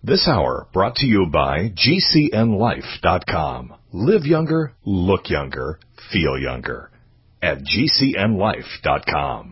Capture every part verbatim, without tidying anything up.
This hour brought to you by G C N life dot com. Live younger, look younger, feel younger at G C N life dot com.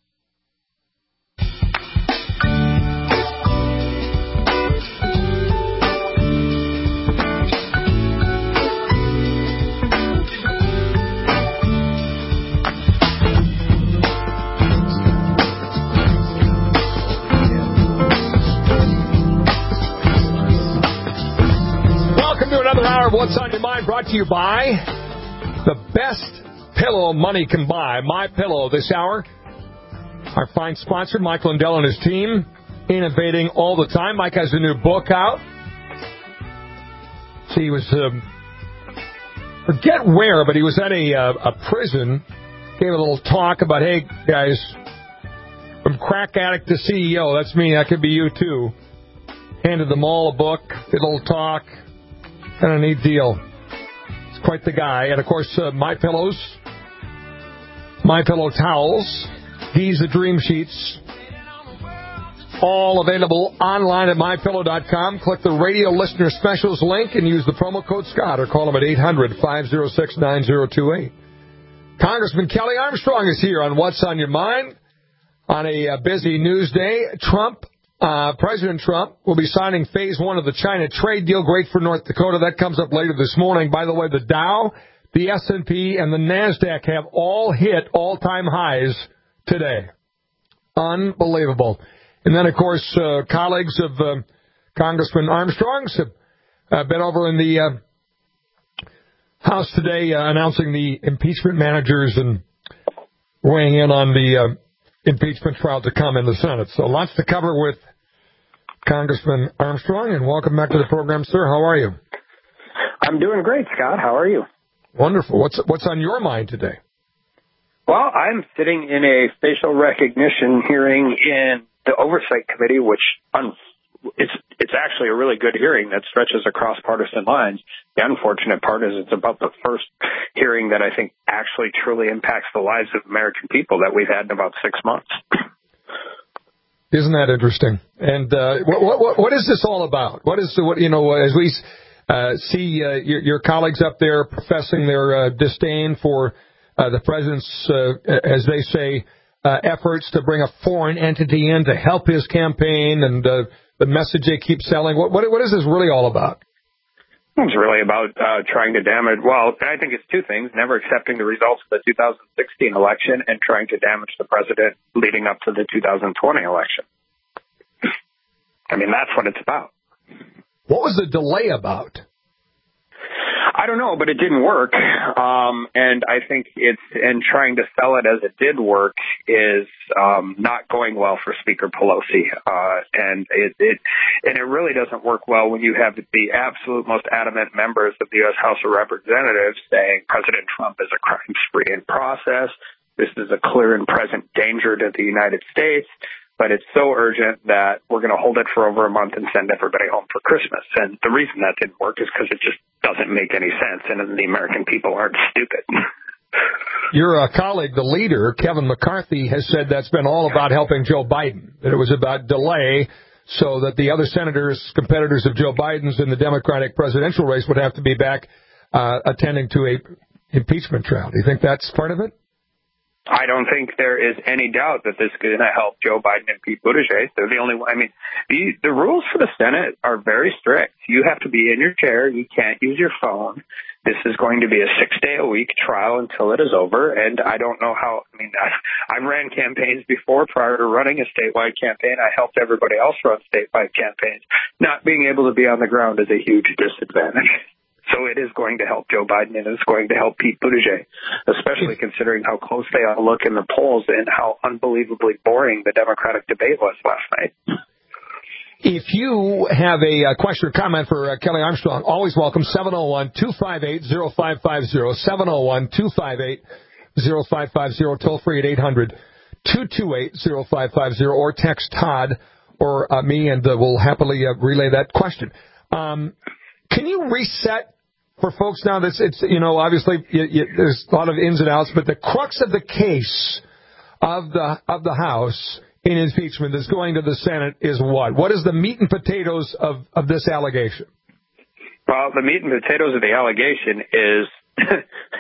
Another hour of What's on Your Mind brought to you by the best pillow money can buy, MyPillow. This hour, our fine sponsor, Mike Lindell and his team, innovating all the time. Mike has a new book out. See, he was, um, forget where, but he was at a, uh, a prison, gave a little talk about, hey, guys, from crack addict to C E O, that's me, that could be you too. Handed them all a book, did a little talk. Kind of neat deal. It's quite the guy. And, of course, uh, MyPillows, MyPillow towels, Giza Dream Sheets, all available online at my pillow dot com. Click the radio listener specials link and use the promo code Scott or call them at eight hundred, five oh six, nine oh two eight. Congressman Kelly Armstrong is here on What's on Your Mind on a uh, busy news day. Trump Uh, President Trump will be signing phase one of the China trade deal. Great for North Dakota. That comes up later this morning. By the way, the Dow, the S and P, and the NASDAQ have all hit all-time highs today. Unbelievable. And then, of course, uh, colleagues of uh, Congressman Armstrong's have uh, been over in the uh, House today uh, announcing the impeachment managers and weighing in on the uh, impeachment trial to come in the Senate. So lots to cover with Congressman Armstrong, and welcome back to the program, sir. How are you? I'm doing great, Scott. How are you? Wonderful. What's what's on your mind today? Well, I'm sitting in a facial recognition hearing in the Oversight Committee, which un- it's it's actually a really good hearing that stretches across partisan lines. The unfortunate part is it's about the first hearing that I think actually truly impacts the lives of American people that we've had in about six months. Isn't that interesting? And uh, what, what what is this all about? What is the, what you know as we uh, see uh, your, your colleagues up there professing their uh, disdain for uh, the president's, uh, as they say, uh, efforts to bring a foreign entity in to help his campaign, and uh, the message they keep selling. What what what is this really all about? It's really about uh, trying to damage, well, I think it's two things, never accepting the results of the two thousand sixteen election and trying to damage the president leading up to the two thousand twenty election. I mean, that's what it's about. What was the delay about? I don't know, but it didn't work. Um, and I think it's, and trying to sell it as it did work is um, not going well for Speaker Pelosi. Uh, and it, it and it really doesn't work well when you have the absolute most adamant members of the U S House of Representatives saying President Trump is a crime spree in process. This is a clear and present danger to the United States. But it's so urgent that we're going to hold it for over a month and send everybody home for Christmas. And the reason that didn't work is because it just doesn't make any sense, and the American people aren't stupid. Your uh, colleague, the leader, Kevin McCarthy, has said that's been all about helping Joe Biden, that it was about delay so that the other senators, competitors of Joe Biden's in the Democratic presidential race would have to be back uh, attending to a impeachment trial. Do you think that's part of it? I don't think there is any doubt that this is going to help Joe Biden and Pete Buttigieg. They're the only one. I mean, the, the rules for the Senate are very strict. You have to be in your chair. You can't use your phone. This is going to be a six-day-a-week trial until it is over, and I don't know how. I mean, I, I've ran campaigns before prior to running a statewide campaign. I helped everybody else run statewide campaigns. Not being able to be on the ground is a huge disadvantage. So it is going to help Joe Biden, and it's going to help Pete Buttigieg, especially considering how close they all look in the polls and how unbelievably boring the Democratic debate was last night. If you have a question or comment for uh, Kelly Armstrong, always welcome, seven oh one, two five eight, oh five five oh, seven oh one, two five eight, oh five five oh, toll free at eight hundred, two two eight, oh five five oh, or text Todd or uh, me, and uh, we'll happily uh, relay that question. Um, can you reset for folks now? That's it's you know obviously you, you, there's a lot of ins and outs, but the crux of the case of the of the House in impeachment that's going to the Senate is what? What is the meat and potatoes of, of this allegation? Well, the meat and potatoes of the allegation is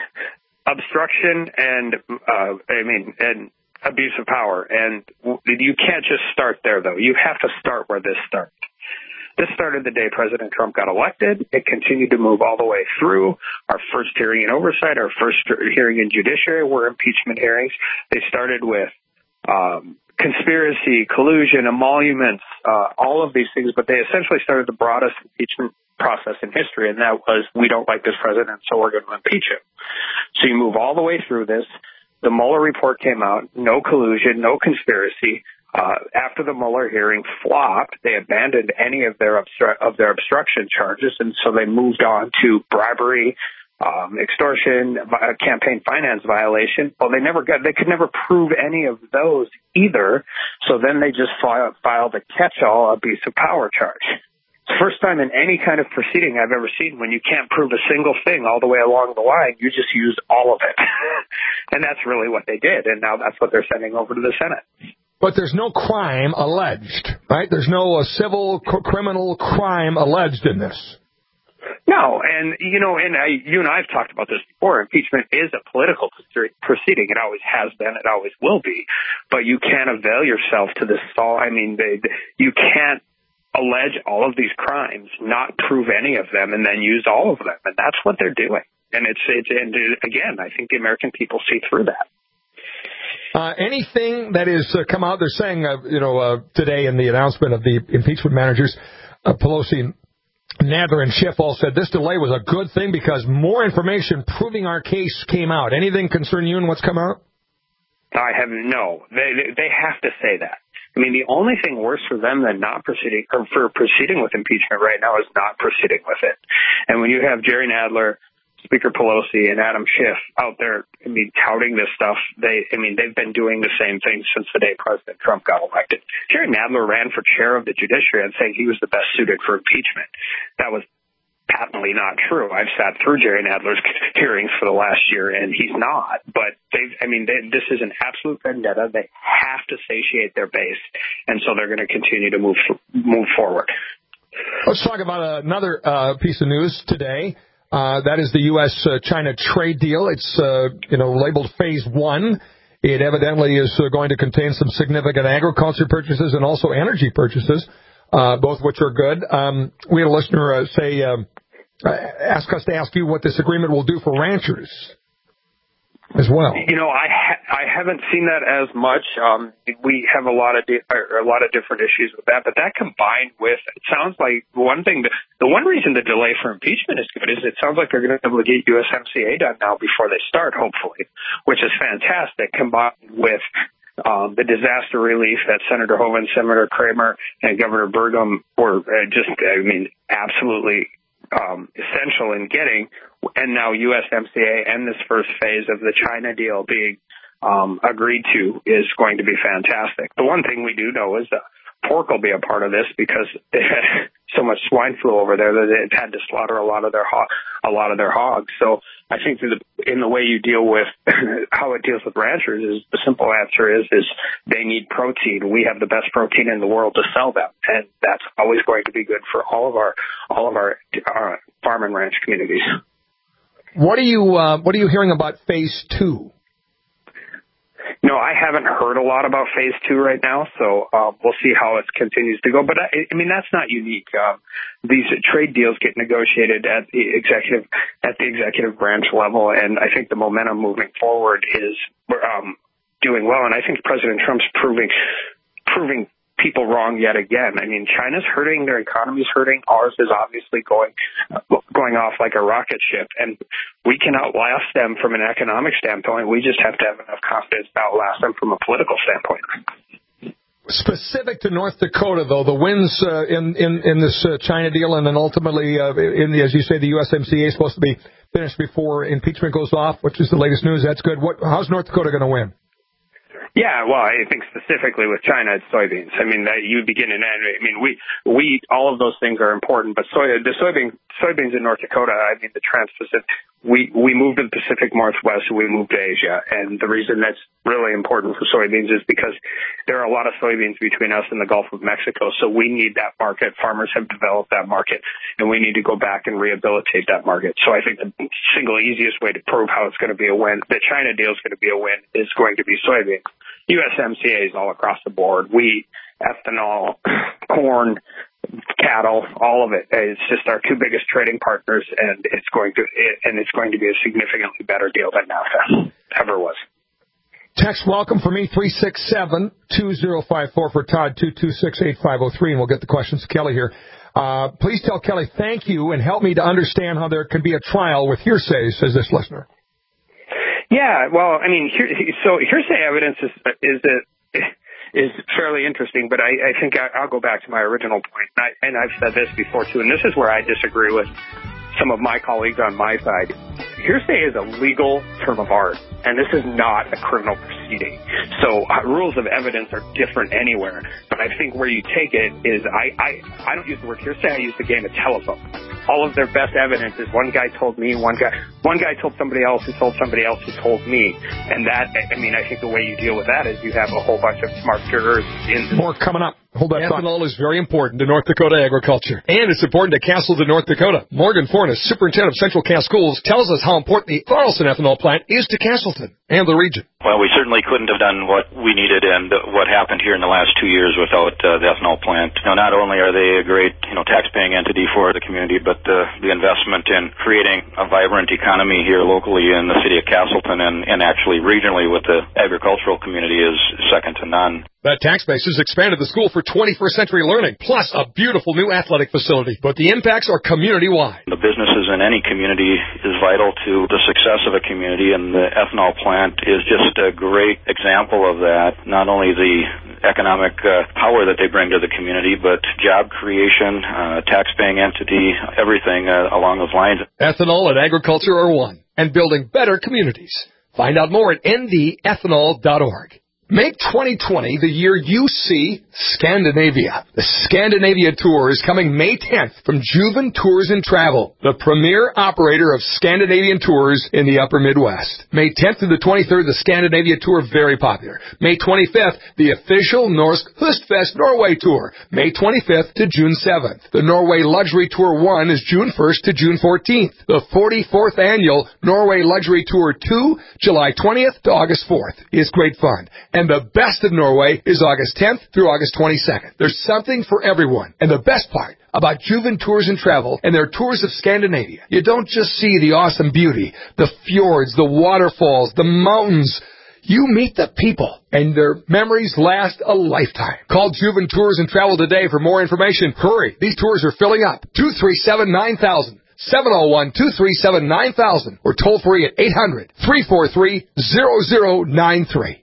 obstruction and, uh, I mean, and abuse of power. And you can't just start there, though. You have to start where this started. This started the day President Trump got elected. It continued to move all the way through. Our first hearing in oversight, our first hearing in judiciary were impeachment hearings. They started with um, conspiracy, collusion, emoluments, uh, all of these things, but they essentially started the broadest impeachment process in history, and that was, we don't like this president, so we're going to impeach him. So you move all the way through this. The Mueller report came out, no collusion, no conspiracy. Uh, after the Mueller hearing flopped, they abandoned any of their obstru- of their obstruction charges, and so they moved on to bribery, um, extortion, uh, campaign finance violation. Well, they never got, they could never prove any of those either. So then they just filed, filed a catch-all abuse of power charge. It's the first time in any kind of proceeding I've ever seen when you can't prove a single thing all the way along the line, you just use all of it. And that's really what they did, and now that's what they're sending over to the Senate. But there's no crime alleged, right? There's no uh, civil c- criminal crime alleged in this. No, and, you know, and I, you and I have talked about this before. Impeachment is a political proceeding. It always has been. It always will be. But you can't avail yourself to this. I mean, they, you can't allege all of these crimes, not prove any of them, and then use all of them. And that's what they're doing. And it's, it's and again, I think the American people see through that. Uh, anything that is uh, come out, they're saying, uh, you know, uh, today in the announcement of the impeachment managers, uh, Pelosi, Nadler, and Schiff all said this delay was a good thing because more information proving our case came out. Anything concern you in what's come out? I have no. They they have to say that. I mean, the only thing worse for them than not proceeding or for proceeding with impeachment right now is not proceeding with it. And when you have Jerry Nadler, Speaker Pelosi, and Adam Schiff out there, I mean, touting this stuff, they, I mean, they've been doing the same thing since the day President Trump got elected. Jerry Nadler ran for chair of the judiciary and saying he was the best suited for impeachment. That was patently not true. I've sat through Jerry Nadler's hearings for the last year, and he's not. But they've, I mean, they, this is an absolute vendetta. They have to satiate their base, and so they're going to continue to move move forward. Let's talk about another uh, piece of news today. Uh, that is the U S China trade deal. It's, uh, you know, labeled Phase One. It evidently is uh, going to contain some significant agriculture purchases and also energy purchases, uh, both which are good. Um, we had a listener uh, say, uh, ask us to ask you what this agreement will do for ranchers as well. You know, I ha- I haven't seen that as much. Um, we have a lot of di- a lot of different issues with that, but that combined with, it sounds like one thing. That, the one reason the delay for impeachment is good is it sounds like they're going to be able to get U S M C A done now before they start, hopefully, which is fantastic. Combined with um, the disaster relief that Senator Hoeven, Senator Kramer, and Governor Burgum were uh, just, I mean, absolutely um, essential in getting. And now U S M C A and this first phase of the China deal being um, agreed to is going to be fantastic. The one thing we do know is that pork will be a part of this because they had so much swine flu over there that they've had to slaughter a lot of their ho- a lot of their hogs. So I think that in the way you deal with how it deals with ranchers is the simple answer is is they need protein. We have the best protein in the world to sell them, and that's always going to be good for all of our all of our uh, farm and ranch communities. What are you uh, What are you hearing about Phase Two? No, I haven't heard a lot about Phase Two right now, so uh, we'll see how it continues to go. But I, I mean, that's not unique. Um, these trade deals get negotiated at the executive at the executive branch level, and I think the momentum moving forward is um, doing well. And I think President Trump's proving proving. people wrong yet again. I mean, China's hurting, their economy's hurting, ours is obviously going going off like a rocket ship, and we can outlast them from an economic standpoint. We just have to have enough confidence to outlast them from a political standpoint. Specific to North Dakota, though, the wins uh, in, in, in this uh, China deal, and then ultimately, uh, in the, as you say, the U S M C A is supposed to be finished before impeachment goes off, which is the latest news. That's good. What, how's North Dakota going to win? Yeah, well, I think specifically with China, it's soybeans. I mean, that you begin and end. I mean, we, we, all of those things are important, but soy, the soybean, soybeans in North Dakota, I mean, the Trans-Pacific, we, we moved to the Pacific Northwest, so we moved to Asia. And the reason that's really important for soybeans is because there are a lot of soybeans between us and the Gulf of Mexico. So we need that market. Farmers have developed that market, and we need to go back and rehabilitate that market. So I think the single easiest way to prove how it's going to be a win, the China deal is going to be a win, is going to be soybeans. U S M C A is all across the board. Wheat, ethanol, corn, cattle, all of it. It's just our two biggest trading partners, and it's going to and it's going to be a significantly better deal than NAFTA ever was. Text welcome for me, three six seven, two zero five four for Todd, two two six, eight five zero three, and we'll get the questions to Kelly here. Uh, please tell Kelly thank you and help me to understand how there can be a trial with hearsay, says this listener. Yeah, well, I mean, here, so hearsay evidence is is that. is fairly interesting, but I, I think I, I'll go back to my original point, and, I, and I've said this before, too, and this is where I disagree with some of my colleagues on my side. Hearsay is a legal term of art, and this is not a criminal proceeding. So uh, rules of evidence are different anywhere, but I think where you take it is I, I, I don't use the word hearsay, I use the game of telephone. All of their best evidence is one guy told me, one guy one guy told somebody else who told somebody else who told me. And that, I mean, I think the way you deal with that is you have a whole bunch of smart jurors. In More coming up. Hold that thought. Ethanol is very important to North Dakota agriculture, and it's important to Castleton, North Dakota. Morgan Fornes, superintendent of Central Cass Schools, tells us how important the Carlson ethanol plant is to Castleton and the region. Well, we certainly couldn't have done what we needed and what happened here in the last two years without uh, the ethanol plant. You know, not only are they a great, you know, tax-paying entity for the community, but the, the investment in creating a vibrant economy here locally in the city of Castleton and, and actually regionally with the agricultural community is second to none. That tax base has expanded the school for twenty-first century learning, plus a beautiful new athletic facility. But the impacts are community-wide. The businesses in any community is vital to the success of a community, and the ethanol plant is just a great example of that. Not only the economic uh, power that they bring to the community, but job creation, uh, tax-paying entity, everything uh, along those lines. Ethanol and agriculture are one, and building better communities. Find out more at N D ethanol dot org. Make twenty twenty the year you see Scandinavia. The Scandinavia Tour is coming May tenth from Juven Tours and Travel, the premier operator of Scandinavian tours in the upper Midwest. May tenth through the twenty-third, the Scandinavia Tour, very popular. May twenty-fifth, the official Norsk Høstfest Norway Tour. May twenty-fifth to June seventh. The Norway Luxury Tour one is June first to June fourteenth. The forty-fourth annual Norway Luxury Tour two, July twentieth to August fourth, is great fun. And the best of Norway is August tenth through August twenty-second. There's something for everyone. And the best part about Juven Tours and Travel and their tours of Scandinavia, you don't just see the awesome beauty, the fjords, the waterfalls, the mountains. You meet the people, and their memories last a lifetime. Call Juven Tours and Travel today for more information. Hurry, these tours are filling up. two three seven, nine thousand. seven oh one, two three seven, nine thousand. Or toll free at eight hundred, three four three, zero zero nine three.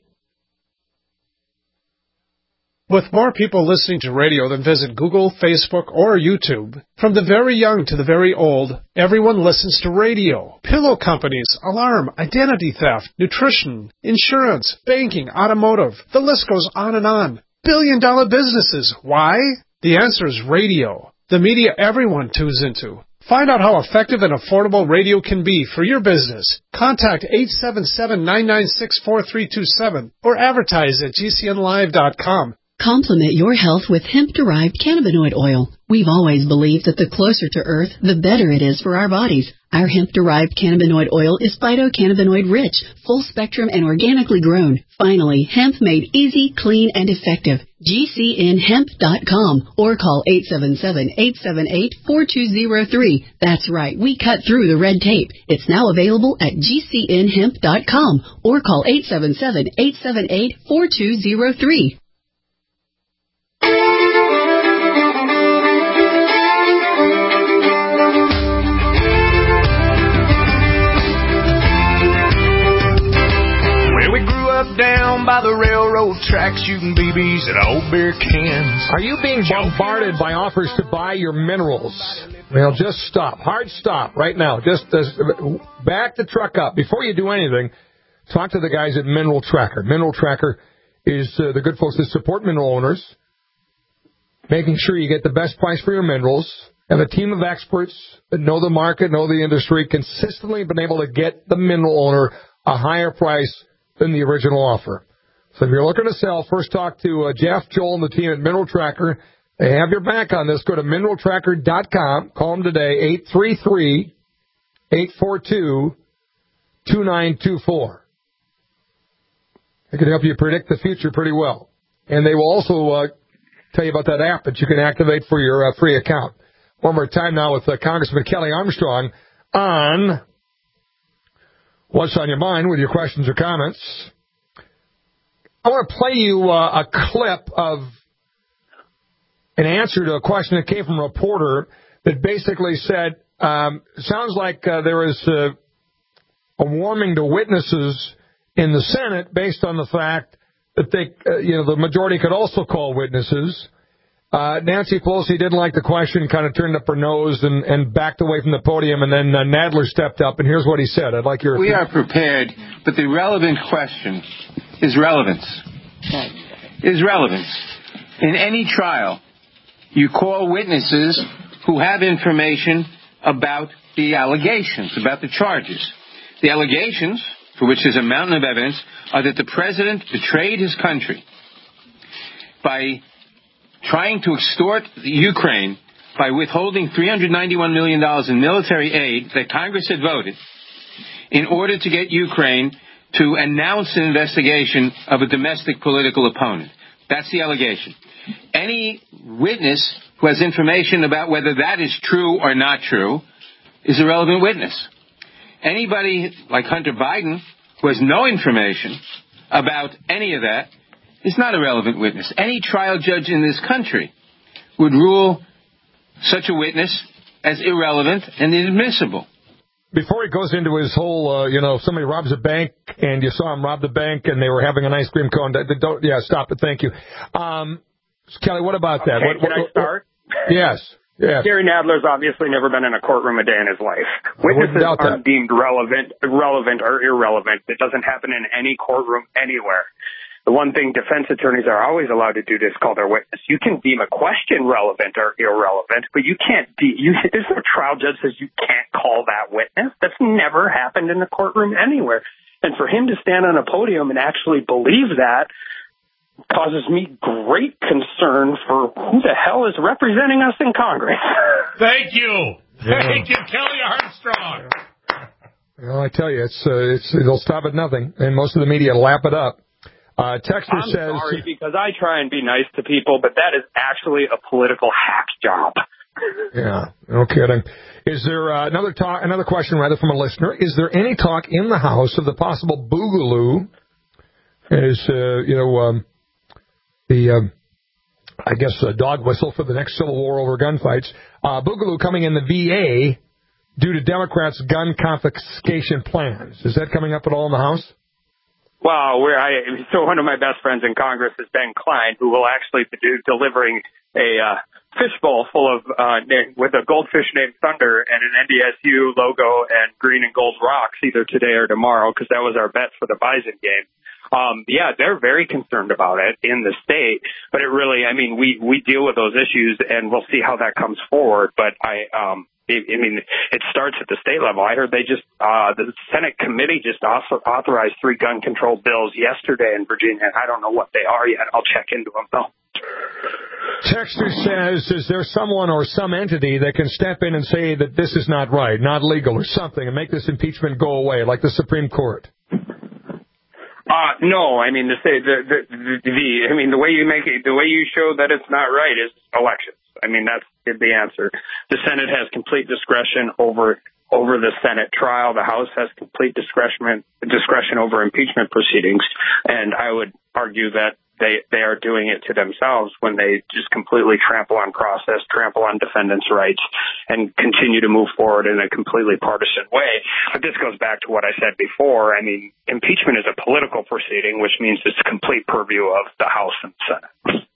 With more people listening to radio than visit Google, Facebook, or YouTube, from the very young to the very old, everyone listens to radio. Pillow companies, alarm, identity theft, nutrition, insurance, banking, automotive, the list goes on and on. Billion dollar businesses. Why? The answer is radio. The media everyone tunes into. Find out how effective and affordable radio can be for your business. Contact eight seven seven, nine nine six, four three two seven or advertise at G C N live dot com. Complement your health with hemp-derived cannabinoid oil. We've always believed that the closer to Earth, the better it is for our bodies. Our hemp-derived cannabinoid oil is phytocannabinoid-rich, full-spectrum, and organically grown. Finally, hemp made easy, clean, and effective. G C N hemp dot com or call eight seven seven, eight seven eight, four two zero three. That's right, we cut through the red tape. It's now available at G C N hemp dot com or call eight seven seven, eight seven eight, four two zero three. Down by the railroad tracks, shooting B Bs at old beer cans. Are you being bombarded by offers to buy your minerals? Well, just stop. Hard stop right now. Just uh, back the truck up. Before you do anything, talk to the guys at Mineral Tracker. Mineral Tracker is uh, the good folks that support mineral owners, making sure you get the best price for your minerals. have a team of experts that know the market, know the industry, consistently been able to get the mineral owner a higher price than the original offer. So if you're looking to sell, first talk to uh, Jeff, Joel, and the team at Mineral Tracker. They have your back on this. Go to mineral tracker dot com. Call them today, eight three three, eight four two, two nine two four. They can help you predict the future pretty well. And they will also uh, tell you about that app that you can activate for your uh, free account. One more time now with uh, Congressman Kelly Armstrong on What's on Your Mind with your questions or comments. I want to play you uh, a clip of an answer to a question that came from a reporter that basically said, um, sounds like uh, there is uh, a warming to witnesses in the Senate based on the fact that they, uh, you know, the majority could also call witnesses. Uh, Nancy Pelosi didn't like the question, kind of turned up her nose and, and backed away from the podium, and then uh, Nadler stepped up, and here's what he said. I'd like your We opinion. are prepared, but the relevant question is relevance. Is relevance. In any trial, you call witnesses who have information about the allegations, about the charges. The allegations, for which there's a mountain of evidence, are that the president betrayed his country by trying to extort Ukraine by withholding three hundred ninety-one million dollars in military aid that Congress had voted in order to get Ukraine to announce an investigation of a domestic political opponent. That's the allegation. Any witness who has information about whether that is true or not true is a relevant witness. Anybody like Hunter Biden who has no information about any of that is not a relevant witness. Any trial judge in this country would rule such a witness as irrelevant and inadmissible. Before he goes into his whole, uh, you know, if somebody robs a bank and you saw him rob the bank and they were having an ice cream cone, don't, yeah, stop it, thank you. Um, Kelly, what about that? Okay, what, can what, I start? Yes, yes. Gary Nadler's obviously never been in a courtroom a day in his life. Witnesses aren't deemed relevant, relevant or irrelevant. It doesn't happen in any courtroom anywhere. The one thing defense attorneys are always allowed to do is call their witness. You can deem a question relevant or irrelevant, but you can't de- you, there's no trial judge says you can't call that witness. That's never happened in a courtroom anywhere. And for him to stand on a podium and actually believe that causes me great concern for who the hell is representing us in Congress. Thank you. Yeah. Thank you, Kelly Armstrong. Well, I tell you, it's, uh, it's it'll stop at nothing, and most of the media lap it up. Uh, Texter I'm says, sorry, because I try and be nice to people, but that is actually a political hack job. Yeah, no kidding. Is there uh, another talk, another question rather from a listener? Is there any talk in the House of the possible boogaloo? Is uh, you know um, the um, I guess a dog whistle for the next civil war over gunfights? Uh, boogaloo coming in the V A due to Democrats' gun confiscation plans. Is that coming up at all in the House? Well, we're, I, so one of my best friends in Congress is Ben Klein, who will actually be do, delivering a uh, fishbowl full of, uh, with a goldfish named Thunder and an N D S U logo and green and gold rocks either today or tomorrow, because that was our bet for the Bison game. Um, yeah, they're very concerned about it in the state, but it really, I mean, we, we deal with those issues and we'll see how that comes forward. But I, um, I mean, it starts at the state level. I heard they just, uh, the Senate committee just also authorized three gun control bills yesterday in Virginia. I don't know what they are yet. I'll check into them, though. Texter says, is there someone or some entity that can step in and say that this is not right, not legal or something, and make this impeachment go away, like the Supreme Court? Uh, no, I mean, to say the, the, the, the, I mean, the way you make it, the way you show that it's not right is elections. I mean, that's the answer. The Senate has complete discretion over, over the Senate trial. The House has complete discretion, discretion over impeachment proceedings. And I would argue that they, they are doing it to themselves when they just completely trample on process, trample on defendants' rights, and continue to move forward in a completely partisan way. But this goes back to what I said before. I mean, impeachment is a political proceeding, which means it's complete purview of the House and Senate.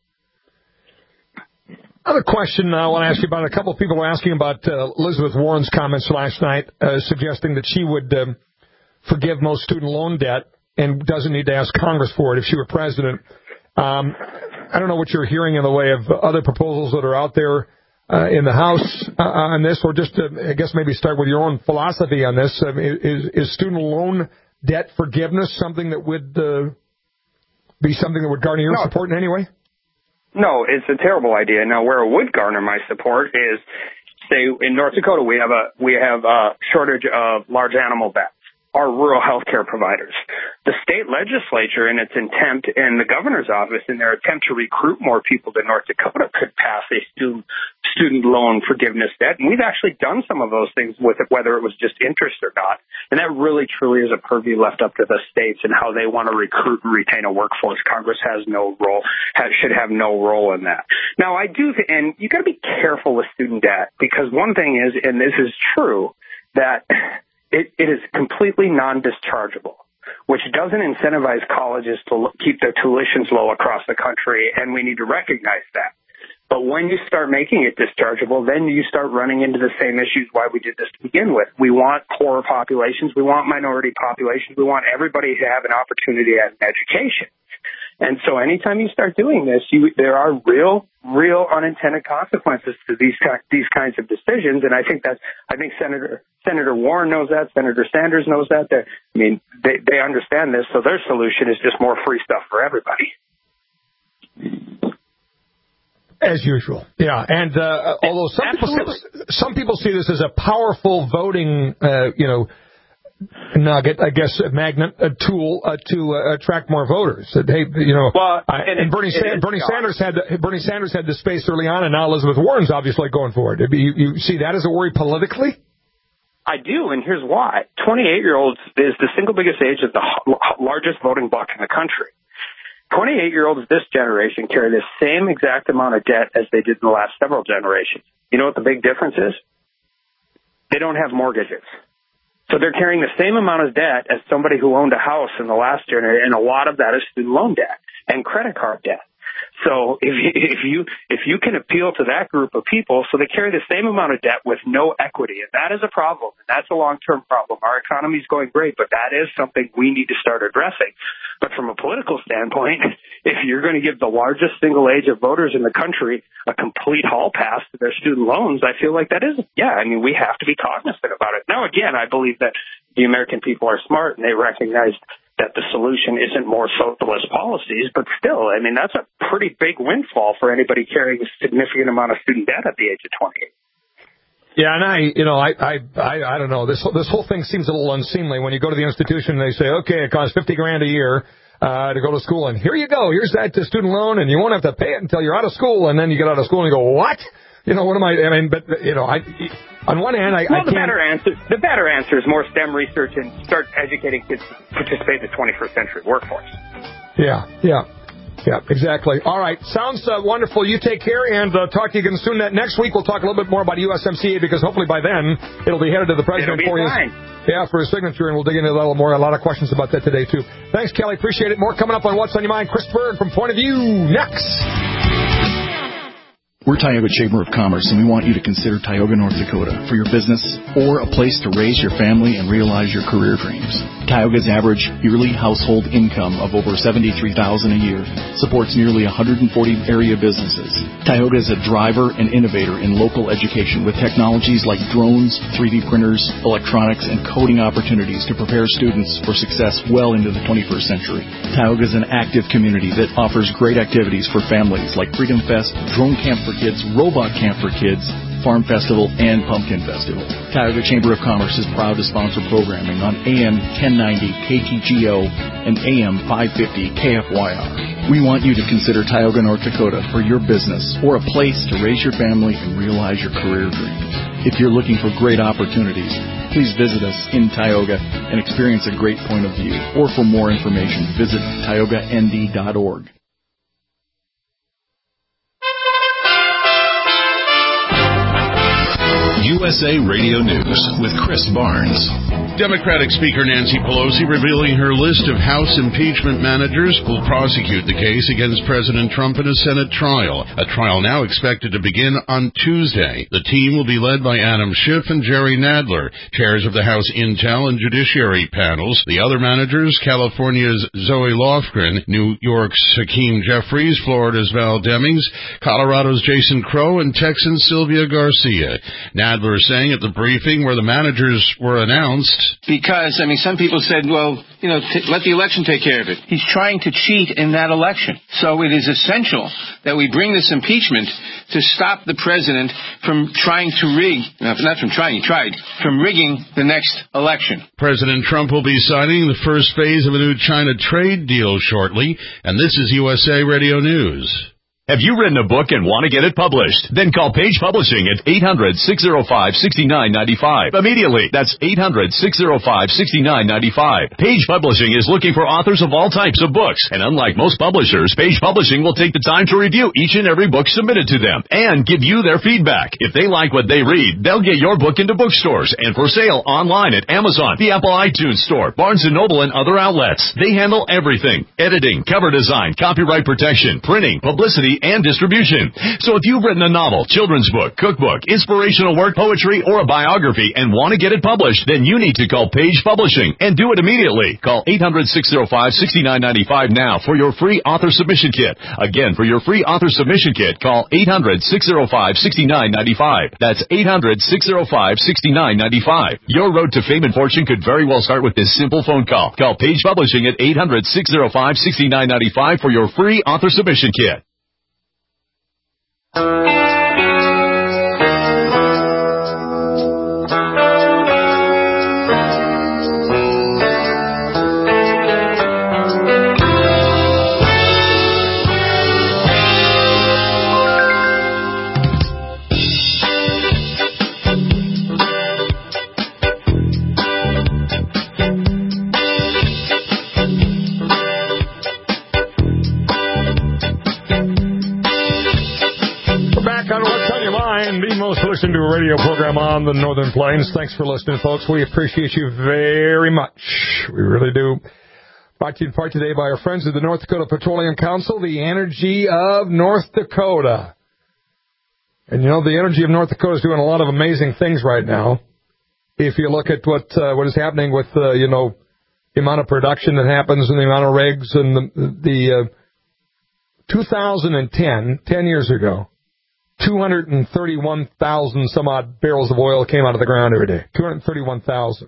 Another question I want to ask you about. A couple of people were asking about uh, Elizabeth Warren's comments last night, uh, suggesting that she would um, forgive most student loan debt and doesn't need to ask Congress for it if she were president. Um, I don't know what you're hearing in the way of other proposals that are out there. uh, in the House uh, on this, or just to, I guess maybe start with your own philosophy on this. Um, is, is student loan debt forgiveness something that would uh, be something that would garner your no. support in any way? No, it's a terrible idea. Now, where it would garner my support is, say, in North Dakota, we have a we have a shortage of large animal vets, our rural health care providers. The state legislature, in its attempt, and the governor's office, in their attempt to recruit more people to North Dakota, could pass a student student loan forgiveness debt. And we've actually done some of those things with it, whether it was just interest or not. And that really, truly is a purview left up to the states and how they want to recruit and retain a workforce. Congress has no role, has, should have no role in that. Now, I do, and you got to be careful with student debt, because one thing is, and this is true, that It, it is completely non-dischargeable, which doesn't incentivize colleges to keep their tuitions low across the country, and we need to recognize that. But when you start making it dischargeable, then you start running into the same issues why we did this to begin with. We want poor populations. We want minority populations. We want everybody to have an opportunity at an education. And so anytime you start doing this, you, there are real, real unintended consequences to these these kinds of decisions. And I think that I think Senator Senator Warren knows that. Senator Sanders knows that. They're, I mean, they they understand this. So their solution is just more free stuff for everybody. As usual, yeah. And uh, although some people see, some people see this as a powerful voting, uh, you know, nugget, I guess, a magnet, a tool uh, to uh, attract more voters. That, hey, you know, well, I, and, and Bernie, Sa- Bernie Sanders had the, Bernie Sanders had the space early on, and now Elizabeth Warren's obviously going for it. You, you see that as a worry politically? I do, and here's why. twenty-eight-year-olds is the single biggest age of the largest voting bloc in the country. twenty-eight-year-olds this generation carry the same exact amount of debt as they did in the last several generations. You know what the big difference is? They don't have mortgages. So they're carrying the same amount of debt as somebody who owned a house in the last generation, and a lot of that is student loan debt and credit card debt. So if you, if you if you can appeal to that group of people, so they carry the same amount of debt with no equity, and that is a problem, and that's a long-term problem. Our economy is going great, but that is something we need to start addressing. But from a political standpoint, if you're going to give the largest single age of voters in the country a complete hall pass to their student loans, I feel like that is, yeah, I mean, we have to be cognizant about it. Now, again, I believe that the American people are smart, and they recognize that the solution isn't more socialist policies, but still, I mean, that's a pretty big windfall for anybody carrying a significant amount of student debt at the age of twenty-eight. Yeah, and I, you know, I, I, I, I don't know. This this whole thing seems a little unseemly when you go to the institution and they say, okay, it costs fifty grand a year uh, to go to school, and here you go, here's that student loan, and you won't have to pay it until you're out of school, and then you get out of school and you go, what? You know, what am I? I mean, but you know, I. On one hand, I, well, I the can't... better answer, the better answer is more STEM research and start educating kids to participate in the twenty-first century workforce. Yeah, yeah, yeah, exactly. All right, sounds uh, wonderful. You take care, and uh, talk to you again soon. That next week we'll talk a little bit more about U S M C A, because hopefully by then it'll be headed to the president for his, yeah, for his signature, and we'll dig into that a little more. A lot of questions about that today too. Thanks, Kelly. Appreciate it. More coming up on What's on Your Mind. Chris Berg from Point of View next. We're Tioga Chamber of Commerce, and we want you to consider Tioga, North Dakota for your business or a place to raise your family and realize your career dreams. Tioga's average yearly household income of over seventy-three thousand dollars a year supports nearly one hundred forty area businesses. Tioga is a driver and innovator in local education with technologies like drones, three D printers, electronics, and coding opportunities to prepare students for success well into the twenty-first century. Tioga is an active community that offers great activities for families like Freedom Fest, Drone Camp for Kids, Robot Camp for Kids, Farm Festival, and Pumpkin Festival. Tioga Chamber of Commerce is proud to sponsor programming on A M ten ninety K T G O and A M five fifty K F Y R. We want you to consider Tioga, North Dakota for your business or a place to raise your family and realize your career dreams. If you're looking for great opportunities, please visit us in Tioga and experience a great point of view. Or for more information, visit tioga N D dot org. U S A Radio News with Chris Barnes. Democratic Speaker Nancy Pelosi revealing her list of House impeachment managers who will prosecute the case against President Trump in a Senate trial. A trial now expected to begin on Tuesday. The team will be led by Adam Schiff and Jerry Nadler, chairs of the House Intel and Judiciary panels. The other managers, California's Zoe Lofgren, New York's Hakeem Jeffries, Florida's Val Demings, Colorado's Jason Crow, and Texan's Sylvia Garcia. Nadler saying at the briefing where the managers were announced, Because, I mean, some people said, well, you know, t- let the election take care of it. He's trying to cheat in that election. So it is essential that we bring this impeachment to stop the president from trying to rig, no, not from trying, he tried, from rigging the next election. President Trump will be signing the first phase of a new China trade deal shortly, and this is U S A Radio News. Have you written a book and want to get it published? Then call Page Publishing at eight hundred, six oh five, six nine nine five. Immediately. That's eight hundred, six oh five, six nine nine five. Page Publishing is looking for authors of all types of books. And unlike most publishers, Page Publishing will take the time to review each and every book submitted to them and give you their feedback. If they like what they read, they'll get your book into bookstores and for sale online at Amazon, the Apple iTunes Store, Barnes and Noble, and other outlets. They handle everything: editing, cover design, copyright protection, printing, publicity, and distribution. So if you've written a novel, children's book, cookbook, inspirational work, poetry, or a biography and want to get it published, then you need to call Page Publishing and do it immediately. Call eight hundred, six oh five, six nine nine five now for your free author submission kit. Again, for your free author submission kit, call eight hundred, six oh five, six nine nine five. That's eight hundred, six oh five, six nine nine five. Your road to fame and fortune could very well start with this simple phone call. Call Page Publishing at eight hundred, six oh five, six nine nine five for your free author submission kit. Listen to a radio program on the Northern Plains. Thanks for listening, folks. We appreciate you very much. We really do. Brought to you in part today by our friends at the North Dakota Petroleum Council, the Energy of North Dakota. And you know, the Energy of North Dakota is doing a lot of amazing things right now. If you look at what uh, what is happening with, uh, you know, the amount of production that happens and the amount of rigs and the, the uh, two thousand ten, ten years ago, two hundred thirty-one thousand some odd barrels of oil came out of the ground every day. two hundred thirty-one thousand.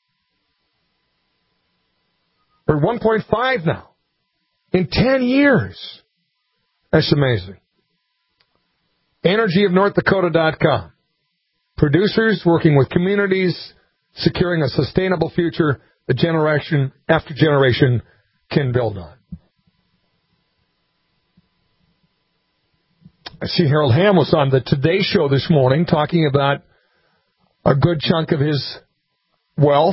We're one point five now. In ten years. That's amazing. energy of north dakota dot com. Producers working with communities, securing a sustainable future that generation after generation can build on. I see Harold Hamm was on the Today Show this morning talking about a good chunk of his wealth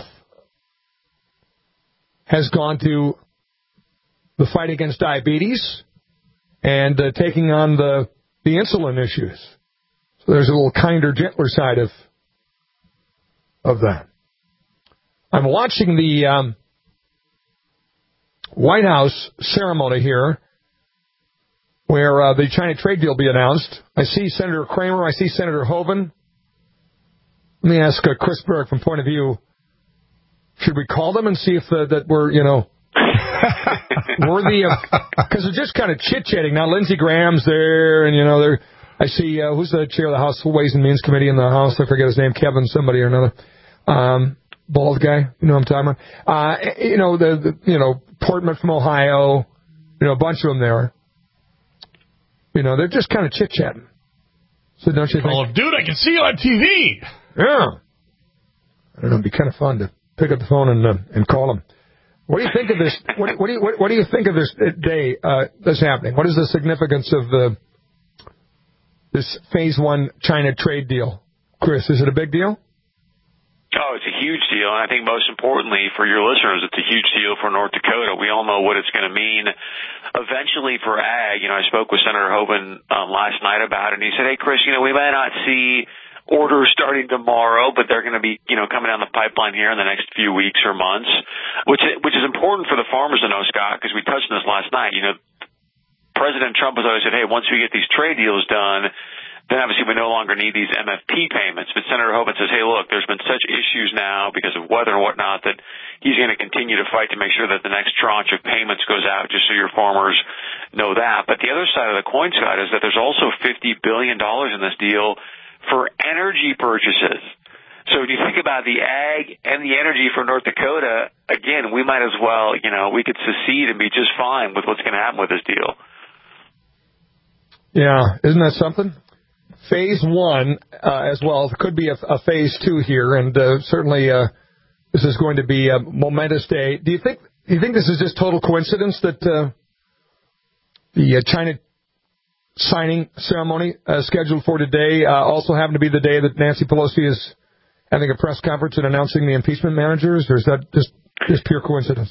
has gone to the fight against diabetes and uh, taking on the, the insulin issues. So there's a little kinder, gentler side of of that. I'm watching the um, White House ceremony here where uh, the China trade deal will be announced. I see Senator Kramer. I see Senator Hoeven. Let me ask uh, Chris Berg from Point of View, should we call them and see if uh, that we're, you know, worthy of, because they're just kind of chit-chatting. Now, Lindsey Graham's there, and, you know, they're, I see, uh, who's the chair of the House Ways and Means Committee in the House? I forget his name, Kevin somebody or another. Um, bald guy, you know what I'm talking about? Uh, you know, the, the, you know, Portman from Ohio, you know, a bunch of them there. You know, they're just kind of chit-chatting. So don't you think? Oh, dude, I can see you on T V. Yeah. I don't know, it'd be kind of fun to pick up the phone and uh, and call them. What do you think of this? What, what do you what, what do you think of this day uh, that's happening? What is the significance of the this Phase One China trade deal, Chris? Is it a big deal? Oh, it's a huge deal, and I think most importantly for your listeners, it's a huge deal for North Dakota. We all know what it's going to mean eventually for ag. You know, I spoke with Senator Hoeven um, last night about it, and he said, hey, Chris, you know, we may not see orders starting tomorrow, but they're going to be, you know, coming down the pipeline here in the next few weeks or months, which which is important for the farmers to know, Scott, because we touched on this last night. You know, President Trump has always said, hey, once we get these trade deals done, then obviously we no longer need these M F P payments. But Senator Hoeven says, hey, look, there's been such issues now because of weather and whatnot that he's going to continue to fight to make sure that the next tranche of payments goes out, just so your farmers know that. But the other side of the coin, Scott, is that there's also fifty billion dollars in this deal for energy purchases. So when you think about the ag and the energy for North Dakota, again, we might as well, you know, we could secede and be just fine with what's going to happen with this deal. Yeah, isn't that something? Phase one uh, as well. There could be a, a phase two here, and uh, certainly uh, this is going to be a momentous day. Do you think? Do you think this is just total coincidence that uh, the uh, China signing ceremony uh, scheduled for today uh, also happened to be the day that Nancy Pelosi is having a press conference and announcing the impeachment managers, or is that just just pure coincidence?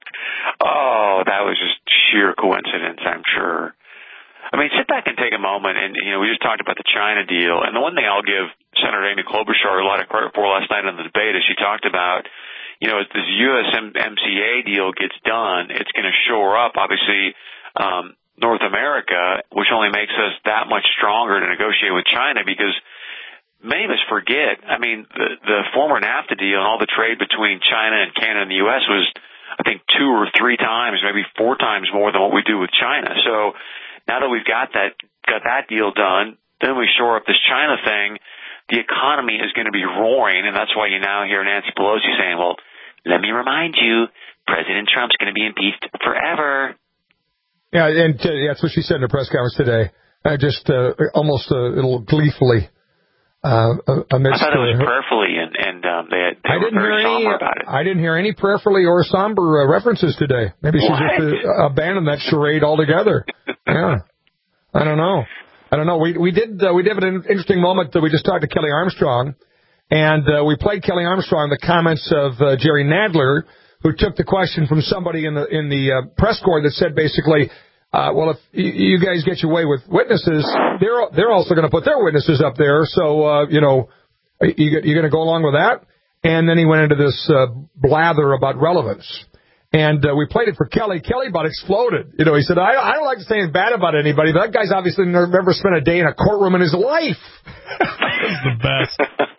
Oh, that was just sheer coincidence, I'm sure. I mean, sit back and take a moment, and, you know, we just talked about the China deal, and the one thing I'll give Senator Amy Klobuchar a lot of credit for last night in the debate is she talked about, you know, as this U S M C A deal gets done, it's going to shore up, obviously, um, North America, which only makes us that much stronger to negotiate with China, because many of us forget, I mean, the, the former NAFTA deal and all the trade between China and Canada and the U S was, I think, two or three times, maybe four times more than what we do with China. So now that we've got that got that deal done, then we shore up this China thing, the economy is going to be roaring, and that's why you now hear Nancy Pelosi saying, well, let me remind you, President Trump's going to be impeached forever. Yeah, and uh, that's what she said in her press conference today, uh, just uh, almost a little gleefully. Uh, amidst, I thought it was uh, prayerfully, and, and um, they, they I were didn't very hear any, somber about it. I didn't hear any prayerfully or somber uh, references today. Maybe she What? just uh, abandoned that charade altogether. Yeah, I don't know. I don't know. We we did uh, we did have an interesting moment that we just talked to Kelly Armstrong, and uh, we played Kelly Armstrong the comments of uh, Jerry Nadler, who took the question from somebody in the in the uh, press corps that said basically, Uh, well, if you guys get your way with witnesses, they're they're also going to put their witnesses up there. So, uh, you know, you, you're going to go along with that? And then he went into this uh, blather about relevance. And uh, we played it for Kelly. Kelly about exploded. You know, he said, I, I don't like to say anything bad about anybody, but that guy's obviously never spent a day in a courtroom in his life. That's the best.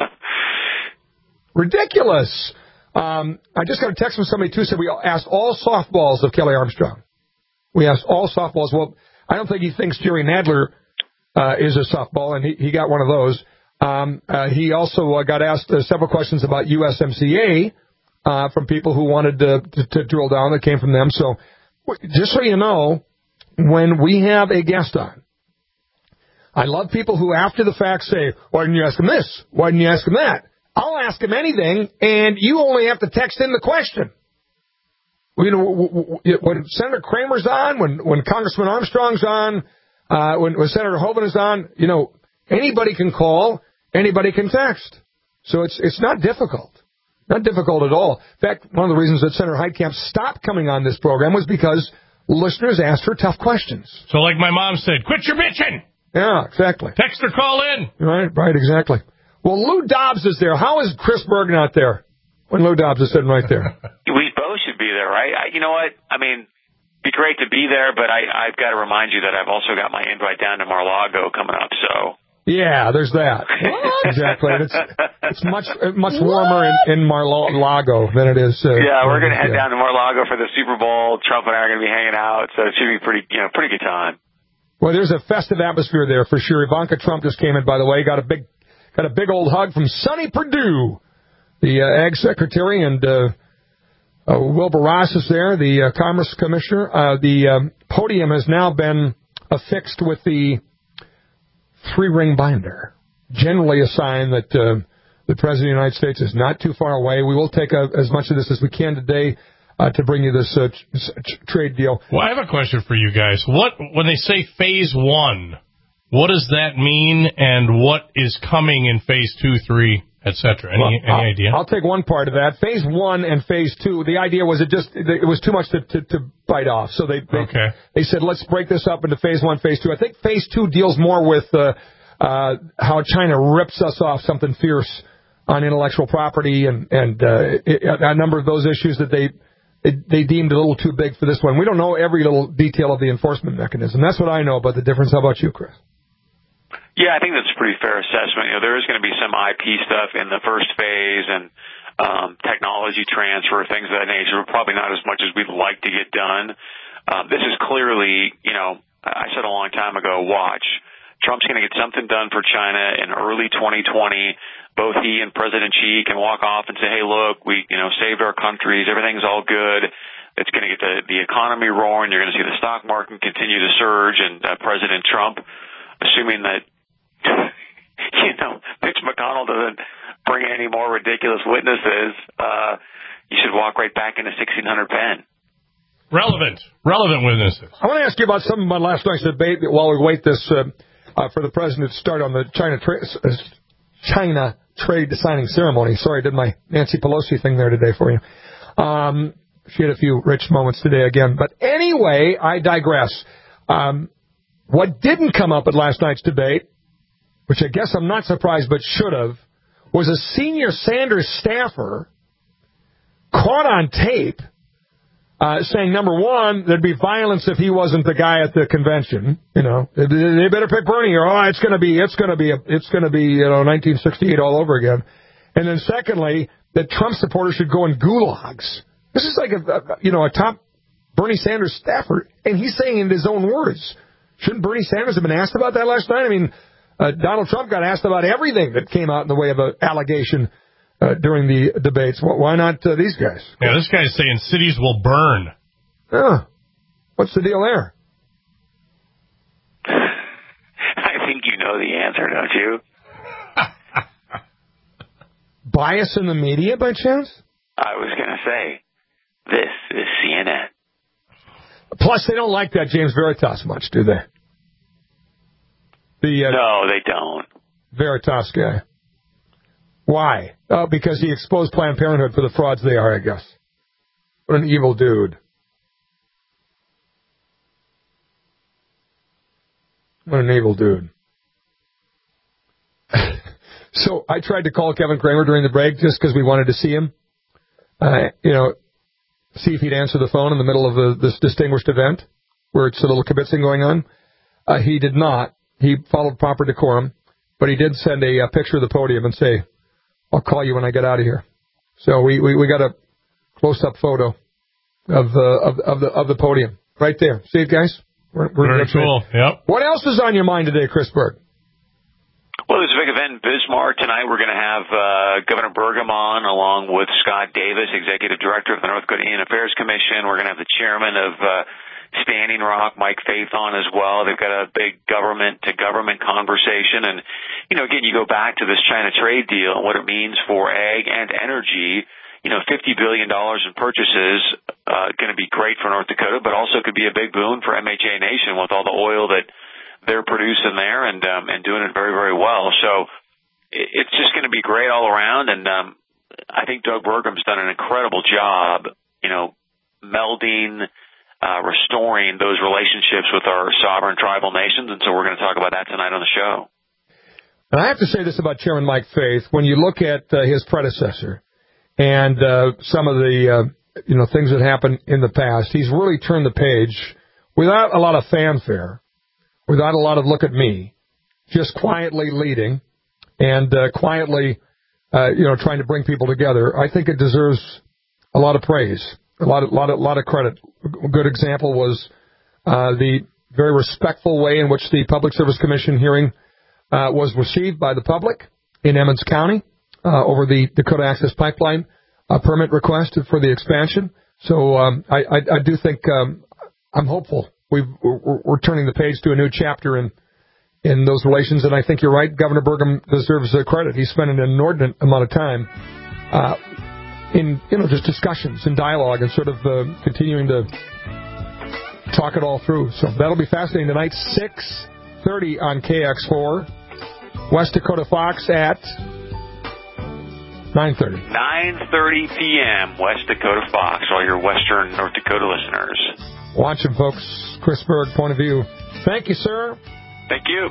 Ridiculous. Um, I just got a text from somebody, too, said we asked all softballs of Kelly Armstrong. We asked all softballs. Well, I don't think he thinks Jerry Nadler uh, is a softball, and he, he got one of those. Um, uh, he also uh, got asked uh, several questions about U S M C A uh, from people who wanted to, to, to drill down that came from them. So just so you know, when we have a guest on, I love people who after the fact say, why didn't you ask him this? Why didn't you ask him that? I'll ask him anything, and you only have to text in the question. You know, when Senator Kramer's on, when, when Congressman Armstrong's on, uh, when, when Senator Hoeven is on, you know, anybody can call, anybody can text. So it's it's not difficult. Not difficult at all. In fact, one of the reasons that Senator Heitkamp stopped coming on this program was because listeners asked her tough questions. So like my mom said, quit your bitching. Yeah, exactly. Text or call in. Right, right, exactly. Well, Lou Dobbs is there. How is Chris Bergen out there when Lou Dobbs is sitting right there? We both should be there, right? I, you know what? I mean, it'd be great to be there, but I, I've got to remind you that I've also got my invite down to Mar-a-Lago coming up, so. Yeah, there's that. Exactly. It's it's much much warmer in, in Mar-a-Lago than it is. Uh, yeah, we're going to head yeah. down to Mar-a-Lago for the Super Bowl. Trump and I are going to be hanging out, so it should be pretty, you know, pretty good time. Well, there's a festive atmosphere there for sure. Ivanka Trump just came in, by the way, got a big got a big old hug from Sonny Perdue, the uh, Ag Secretary, and uh, uh, Wilbur Ross is there, the uh, Commerce Commissioner. Uh, the um, podium has now been affixed with the three-ring binder, generally a sign that uh, the President of the United States is not too far away. We will take a, as much of this as we can today uh, to bring you this uh, tr- trade deal. Well, I have a question for you guys. What when they say phase one, what does that mean, and what is coming in phase two, three, et cetera? Any, well, any I'll, idea? I'll take one part of that. Phase one and phase two, the idea was it just it was too much to, to, to bite off. So they they, okay. they said, let's break this up into phase one, phase two. I think phase two deals more with uh, uh, how China rips us off something fierce on intellectual property and, and uh, it, a number of those issues that they it, they deemed a little too big for this one. We don't know every little detail of the enforcement mechanism. That's what I know about the difference. How about you, Chris? Yeah, I think that's a pretty fair assessment. You know, there is going to be some I P stuff in the first phase and um, technology transfer, things of that nature, but probably not as much as we'd like to get done. Um, this is clearly, you know, I said a long time ago, watch. Trump's going to get something done for China in early twenty twenty. Both he and President Xi can walk off and say, hey, look, we, you know, saved our countries. Everything's all good. It's going to get the, the economy roaring. You're going to see the stock market continue to surge. And uh, President Trump, assuming that, you know, Mitch McConnell doesn't bring any more ridiculous witnesses, uh, you should walk right back into sixteen hundred Penn. Relevant. Relevant witnesses. I want to ask you about something about last night's debate while we wait this uh, uh, for the president to start on the China, tra- uh, China trade signing ceremony. Sorry, I did my Nancy Pelosi thing there today for you. Um, she had a few rich moments today again. But anyway, I digress. Um, what didn't come up at last night's debate, which I guess I'm not surprised but should have, was a senior Sanders staffer caught on tape uh, saying, number one, there'd be violence if he wasn't the guy at the convention. You know, they, they better pick Bernie or oh, it's going to be, it's going to be, a, it's going to be, you know, nineteen sixty-eight all over again. And then secondly, that Trump supporters should go in gulags. This is like a, a you know, a top Bernie Sanders staffer, and he's saying in his own words. Shouldn't Bernie Sanders have been asked about that last night? I mean, uh, Donald Trump got asked about everything that came out in the way of an allegation uh, during the debates. Why not uh, these guys? Yeah, this guy's saying cities will burn. Yeah. What's the deal there? I think you know the answer, don't you? Bias in the media, by chance? I was going to say, this is C N N. Plus, they don't like that James Veritas much, do they? The uh, No, they don't. Veritas guy. Why? Oh, because he exposed Planned Parenthood for the frauds they are, I guess. What an evil dude. What an evil dude. So I tried to call Kevin Kramer during the break just because we wanted to see him. Uh, you know, see if he'd answer the phone in the middle of the, this distinguished event where it's a little kibitzing going on. Uh, he did not. He followed proper decorum, but he did send a, a picture of the podium and say, I'll call you when I get out of here. So we, we, we got a close-up photo of, uh, of, of, the, of the podium right there. See it, guys? We're, we're Very cool. Yep. What else is on your mind today, Chris Berg? Well, there's a big event in Bismarck tonight. We're going to have uh, Governor Burgum on, along with Scott Davis, Executive Director of the North Dakota Indian Affairs Commission. We're going to have the Chairman of uh, Standing Rock, Mike Faith, on as well. They've got a big government-to-government conversation. And, you know, again, you go back to this China trade deal and what it means for ag and energy. You know, fifty billion dollars in purchases uh, going to be great for North Dakota, but also could be a big boon for M H A Nation with all the oil that they're producing there and um, and doing it very, very well. So it, it's just going to be great all around. And um, I think Doug Burgum's done an incredible job, you know, melding, uh, restoring those relationships with our sovereign tribal nations. And so we're going to talk about that tonight on the show. And I have to say this about Chairman Mike Faith. When you look at uh, his predecessor and uh, some of the, uh, you know, things that happened in the past, he's really turned the page without a lot of fanfare. Without a lot of look at me, just quietly leading and uh, quietly, uh, you know, trying to bring people together. I think it deserves a lot of praise, a lot of, lot of, lot of credit. A good example was uh, the very respectful way in which the Public Service Commission hearing uh, was received by the public in Emmons County uh, over the Dakota Access Pipeline uh, permit request for the expansion. So um, I, I, I do think um, I'm hopeful. We've, we're, we're turning the page to a new chapter in in those relations, and I think you're right. Governor Burgum deserves uh, credit. He spent an inordinate amount of time uh, in you know just discussions and dialogue and sort of uh, continuing to talk it all through. So that'll be fascinating tonight, six thirty on K X four, West Dakota Fox at nine thirty. nine thirty p.m. West Dakota Fox, all your Western North Dakota listeners. Watch him, folks. Chris Berg, Point of View. Thank you, sir. Thank you.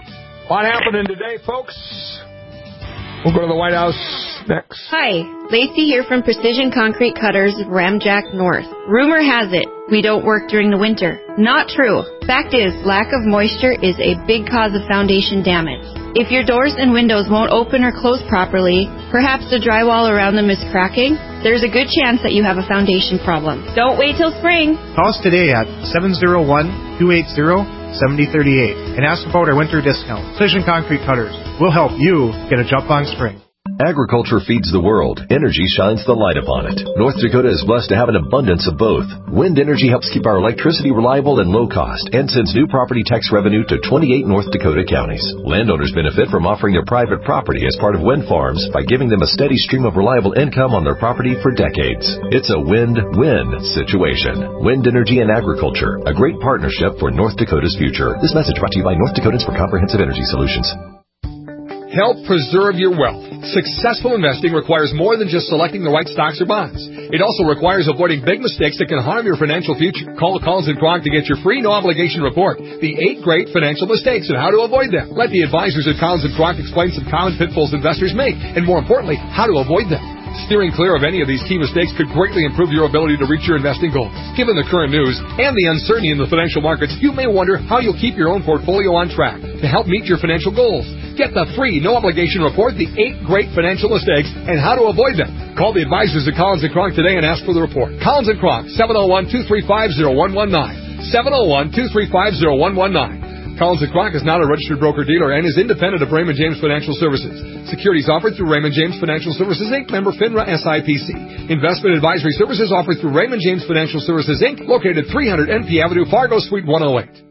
What happening today, folks? We'll go to the White House next. Hi, Lacey here from Precision Concrete Cutters of Ramjack North. Rumor has it we don't work during the winter. Not true. Fact is, lack of moisture is a big cause of foundation damage. If your doors and windows won't open or close properly, perhaps the drywall around them is cracking, there's a good chance that you have a foundation problem. Don't wait till spring. Call us today at seven oh one, two eight zero, seven oh three eight and ask about our winter discount. Precision Concrete Cutters will help you get a jump on spring. Agriculture feeds the world. Energy shines the light upon it. North Dakota is blessed to have an abundance of both. Wind energy helps keep our electricity reliable and low cost and sends new property tax revenue to twenty-eight North Dakota counties. Landowners benefit from offering their private property as part of wind farms by giving them a steady stream of reliable income on their property for decades. It's a win-win situation. Wind energy and agriculture, a great partnership for North Dakota's future. This message brought to you by North Dakotans for Comprehensive Energy Solutions. Help preserve your wealth. Successful investing requires more than just selecting the right stocks or bonds. It also requires avoiding big mistakes that can harm your financial future. Call Collins and Kronk to get your free no-obligation report, The Eight Great Financial Mistakes and How to Avoid Them. Let the advisors at Collins and Kronk explain some common pitfalls investors make, and more importantly, how to avoid them. Steering clear of any of these key mistakes could greatly improve your ability to reach your investing goals. Given the current news and the uncertainty in the financial markets, you may wonder how you'll keep your own portfolio on track to help meet your financial goals. Get the free, no-obligation report, The Eight Great Financial Mistakes and How to Avoid Them. Call the advisors at Collins and Kronk today and ask for the report. Collins and Kronk, seven oh one, two three five, oh one one nine. seven oh one, two three five, oh one one nine. Collins and Kronk is not a registered broker-dealer and is independent of Raymond James Financial Services. Securities offered through Raymond James Financial Services, Incorporated, member FINRA S I P C. Investment advisory services offered through Raymond James Financial Services, Incorporated, located at three hundred N P Avenue, Fargo, Suite one oh eight.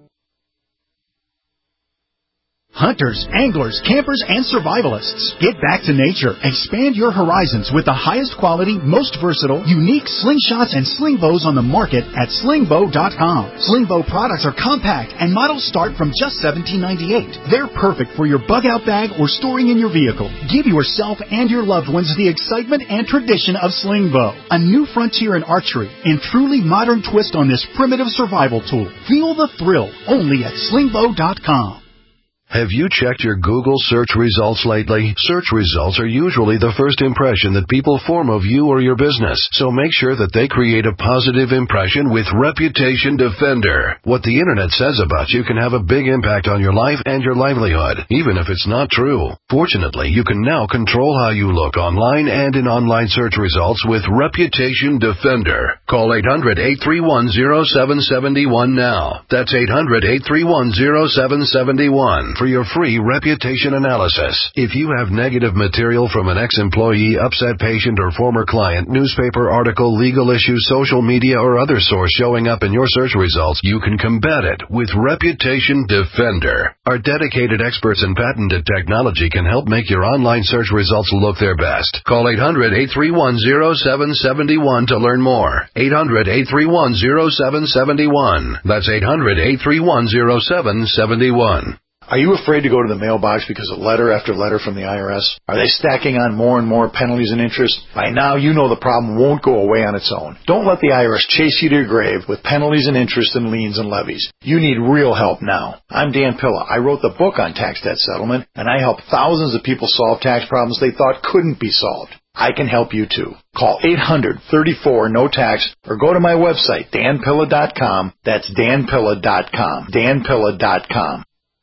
Hunters, anglers, campers, and survivalists. Get back to nature. Expand your horizons with the highest quality, most versatile, unique slingshots and sling bows on the market at sling bow dot com. Sling bow products are compact and models start from just seventeen ninety-eight. They're perfect for your bug-out bag or storing in your vehicle. Give yourself and your loved ones the excitement and tradition of sling bow. A new frontier in archery and truly modern twist on this primitive survival tool. Feel the thrill only at sling bow dot com. Have you checked your Google search results lately? Search results are usually the first impression that people form of you or your business, so make sure that they create a positive impression with Reputation Defender. What the internet says about you can have a big impact on your life and your livelihood, even if it's not true. Fortunately, you can now control how you look online and in online search results with Reputation Defender. Call eight hundred, eight three one, oh seven seven one now. That's eight hundred, eight three one, oh seven seven one. For your free reputation analysis. If you have negative material from an ex-employee, upset patient, or former client, newspaper article, legal issue, social media, or other source showing up in your search results, you can combat it with Reputation Defender. Our dedicated experts in patented technology can help make your online search results look their best. Call eight hundred, eight three one, oh seven seven one to learn more. eight hundred, eight three one, oh seven seven one. That's eight hundred, eight three one, oh seven seven one. Are you afraid to go to the mailbox because of letter after letter from the I R S? Are they stacking on more and more penalties and interest? By now, you know the problem won't go away on its own. Don't let the I R S chase you to your grave with penalties and interest and liens and levies. You need real help now. I'm Dan Pilla. I wrote the book on tax debt settlement, and I help thousands of people solve tax problems they thought couldn't be solved. I can help you too. Call eight hundred, thirty-four, no tax or go to my website, dan pilla dot com. That's dan pilla dot com. dan pilla dot com.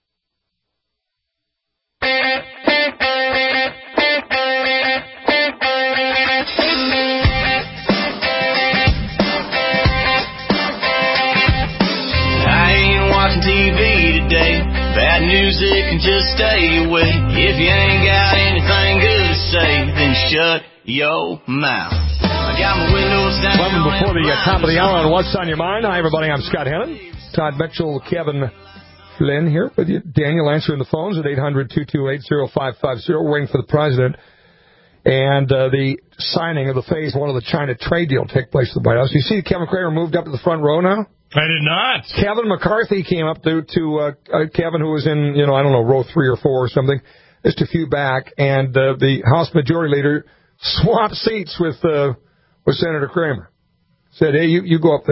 T V today. Bad news, it can just stay away. If you ain't got anything good to say, then shut your mouth. I got my windows down. eleven before the uh, top of the hour on What's on Your Mind. Hi, everybody. I'm Scott Hennon. Todd Mitchell, Kevin Flynn here with you. Daniel answering the phones at eight hundred, two two eight, oh five five oh. We're waiting for the president. And uh, the signing of the phase one of the China trade deal take place at the White House. You see Kevin Cramer moved up to the front row now? I did not. Kevin McCarthy came up to, to uh, uh, Kevin, who was in, you know, I don't know, row three or four or something, just a few back, and uh, the House Majority Leader swapped seats with uh, with Senator Cramer. Said, hey, you, you go up there.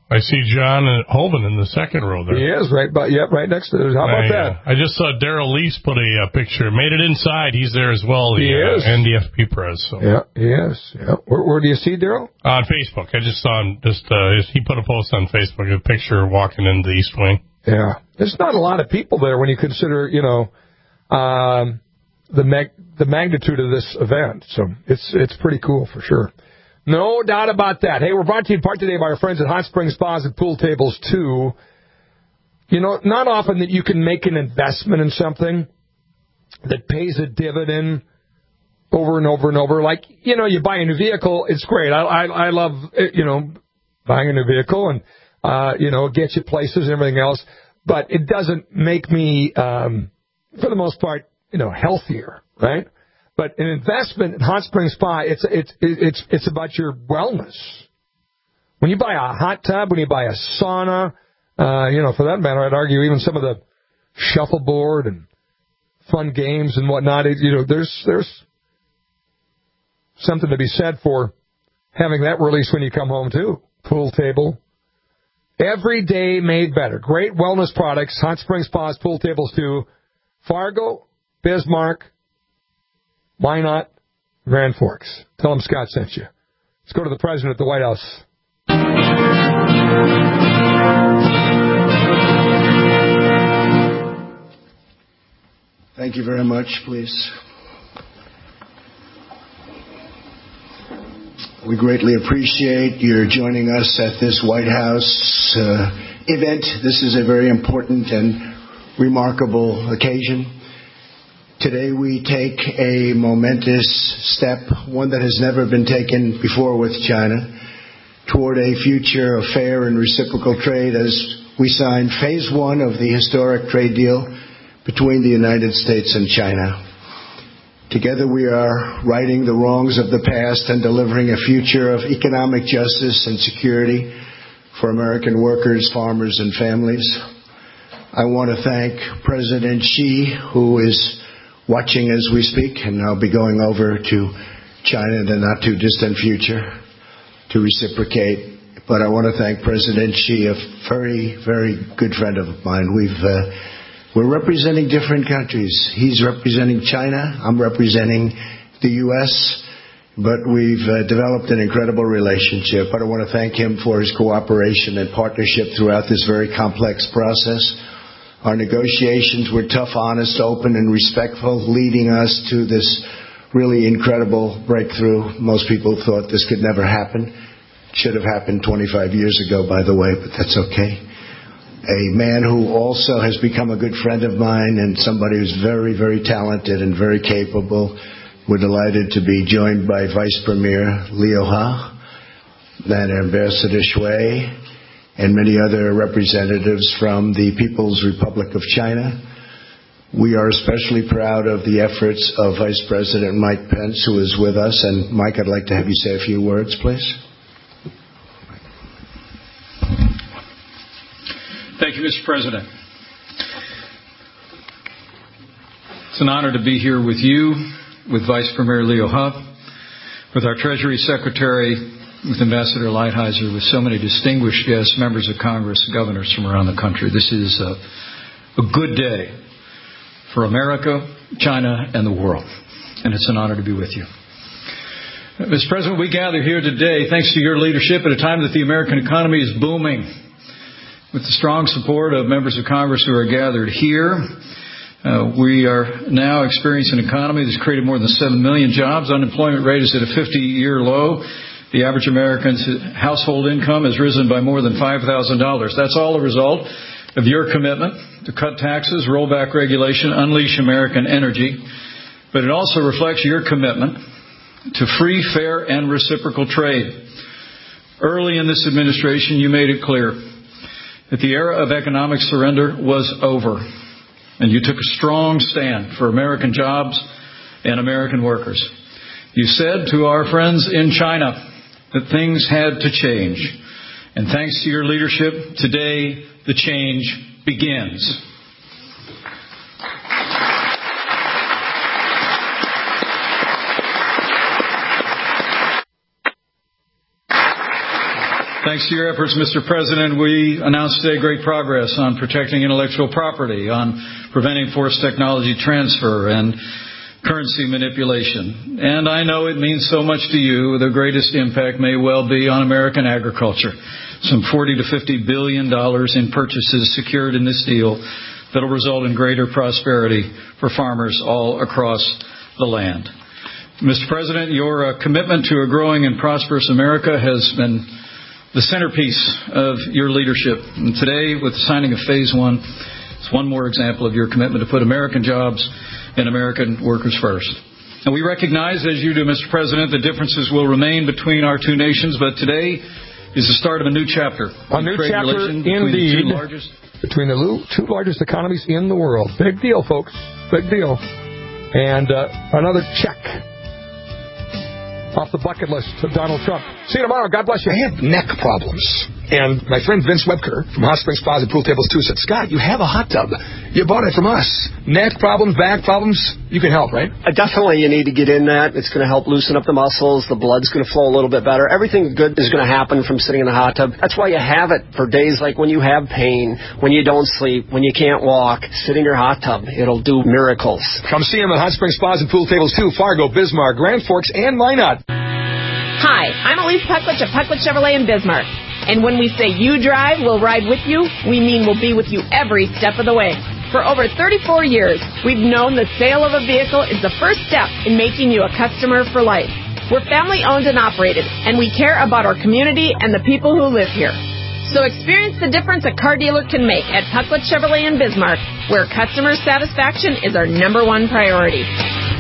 I see John Hoban in the second row there. He is, right, but, yep, right next to it. How about I, that? Uh, I just saw Daryl Lease put a uh, picture. Made it inside. He's there as well, the he is. Uh, N D F P press. So. Yeah, he is. Yeah. Where, where do you see Daryl? On Facebook. I just saw him, just, uh, he put a post on Facebook, a picture walking into the East Wing. Yeah. There's not a lot of people there when you consider, you know, um, the mag- the magnitude of this event. So it's it's pretty cool for sure. No doubt about that. Hey, we're brought to you in part today by our friends at Hot Springs Spas and Pool Tables, too. You know, not often that you can make an investment in something that pays a dividend over and over and over. Like, you know, you buy a new vehicle, it's great. I I, I love, you know, buying a new vehicle and, uh, you know, it gets you places and everything else. But it doesn't make me, um, for the most part, you know, healthier, right? But an investment in Hot Springs Spa, it's it's it's it's about your wellness. When you buy a hot tub, when you buy a sauna, uh, you know, for that matter, I'd argue even some of the shuffleboard and fun games and whatnot. It, you know, there's there's something to be said for having that release when you come home too. Pool table, every day made better. Great wellness products. Hot Springs Spas, pool tables too. Fargo, Bismarck. Why not Grand Forks? Tell them Scott sent you. Let's go to the president at the White House. Thank you very much, please. We greatly appreciate your joining us at this White House uh, event. This is a very important and remarkable occasion. Today we take a momentous step, one that has never been taken before with China, toward a future of fair and reciprocal trade as we sign phase one of the historic trade deal between the United States and China. Together we are righting the wrongs of the past and delivering a future of economic justice and security for American workers, farmers, and families. I want to thank President Xi, who is watching as we speak, and I'll be going over to China in the not-too-distant future to reciprocate. But I want to thank President Xi, a very, very good friend of mine. We've, uh, we're representing different countries. He's representing China. I'm representing the U S, but we've uh, developed an incredible relationship. But I want to thank him for his cooperation and partnership throughout this very complex process. Our negotiations were tough, honest, open, and respectful, leading us to this really incredible breakthrough. Most people thought this could never happen. It should have happened twenty-five years ago, by the way, but that's okay. A man who also has become a good friend of mine and somebody who's very, very talented and very capable. We're delighted to be joined by Vice Premier Liu He and Ambassador Shui, and many other representatives from the People's Republic of China. We are especially proud of the efforts of Vice President Mike Pence, who is with us. And Mike, I'd like to have you say a few words, please. Thank you, Mister President. It's an honor to be here with you, with Vice Premier Liu He, with our Treasury Secretary, with Ambassador Lighthizer, with so many distinguished guests, members of Congress, governors from around the country. This is a, a good day for America, China, and the world. And it's an honor to be with you. Mister President, we gather here today thanks to your leadership at a time that the American economy is booming. With the strong support of members of Congress who are gathered here, uh, we are now experiencing an economy that's created more than seven million jobs. Unemployment rate is at a fifty-year low. The average American's household income has risen by more than five thousand dollars. That's all a result of your commitment to cut taxes, roll back regulation, unleash American energy. But it also reflects your commitment to free, fair, and reciprocal trade. Early in this administration, you made it clear that the era of economic surrender was over, and you took a strong stand for American jobs and American workers. You said to our friends in China that things had to change. And thanks to your leadership, today the change begins. Thanks to your efforts, Mister President, we announced today great progress on protecting intellectual property, on preventing forced technology transfer, and currency manipulation. And I know it means so much to you. The greatest impact may well be on American agriculture. Some forty to fifty billion dollars in purchases secured in this deal that will result in greater prosperity for farmers all across the land. Mister President, your uh, commitment to a growing and prosperous America has been the centerpiece of your leadership. And today, with the signing of Phase One, it's one more example of your commitment to put American jobs and American workers first. And we recognize, as you do, Mister President, that differences will remain between our two nations, but today is the start of a new chapter. A new chapter, indeed, the largest... between the two largest economies in the world. Big deal, folks. Big deal. And uh, another check off the bucket list of Donald Trump. See you tomorrow. God bless you. I have neck problems. And my friend Vince Webker from Hot Springs Spas and Pool Tables two said, Scott, you have a hot tub. You bought it from us. Neck problems, back problems, you can help, right? Uh, definitely you need to get in that. It's going to help loosen up the muscles. The blood's going to flow a little bit better. Everything good is going to happen from sitting in the hot tub. That's why you have it for days like when you have pain, when you don't sleep, when you can't walk. Sit in your hot tub. It'll do miracles. Come see him at Hot Springs Spas and Pool Tables two, Fargo, Bismarck, Grand Forks, and Minot. Hi, I'm Elise Pucklich of Pucklich Chevrolet in Bismarck. And when we say you drive, we'll ride with you, we mean we'll be with you every step of the way. For over thirty-four years, we've known the sale of a vehicle is the first step in making you a customer for life. We're family owned and operated, and we care about our community and the people who live here. So experience the difference a car dealer can make at Pucklich Chevrolet in Bismarck, where customer satisfaction is our number one priority.